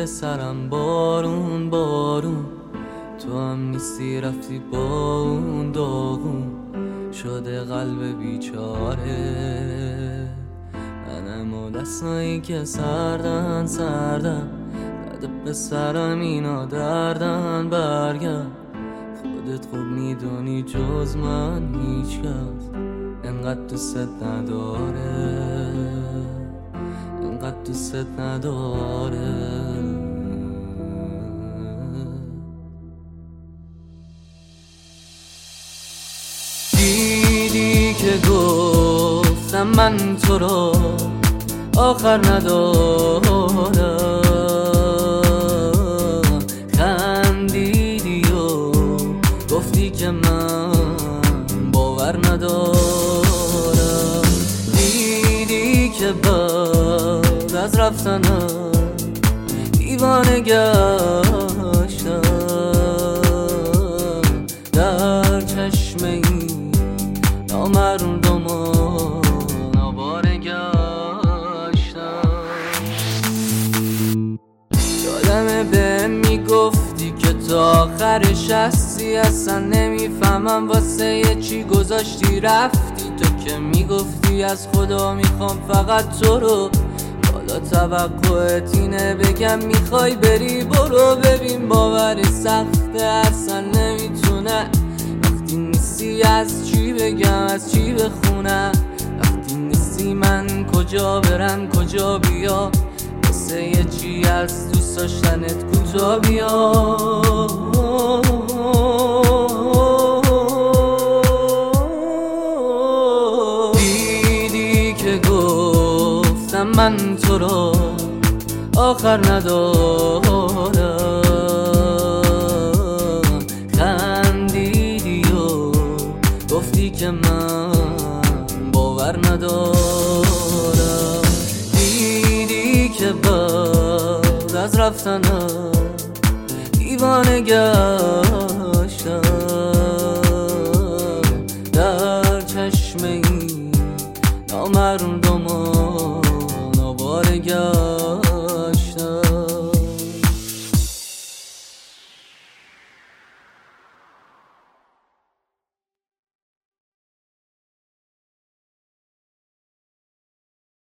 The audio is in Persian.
روی سرم بارون بارون، تو هم نیستی رفتی با اون داغون، شده قلب بیچاره منم و دستایی که سردن زده به سرم اینا دردن. برگرد خودت خوب میدونی جز من هیچ کس انقدر دوست نداره، انقدر دوست نداره. دیدی که گفتم من تو رو آخر ندارم، خندیدی و گفتی که من باور ندارم. دیدی که بعد از رفتنم دیوانه گشتم، در چشم این نامردم آواره گشتم. یادمه به میگفتی که تا آخرش هستی، اصلا نمیفهمم واسه یه چی گذاشتی رفتی. تو که میگفتی از خدا میخوام فقط تو رو، حالا توقعت اینه بگم میخوای بری برو. ببین باوری سخته اصلا نمیتونه، وقتی نیستی از چی بگم از چی بخونم، وقتی نیستی من کجا برم کجا بیا، واسه یه چی از دوست داشتنت کجا بیا. دیدی که گفتم من تو رو آخر ندارم، خندیدی و گفتی که من باور ندارم. دیدی که بعد از رفتنم دیوانه گشتم،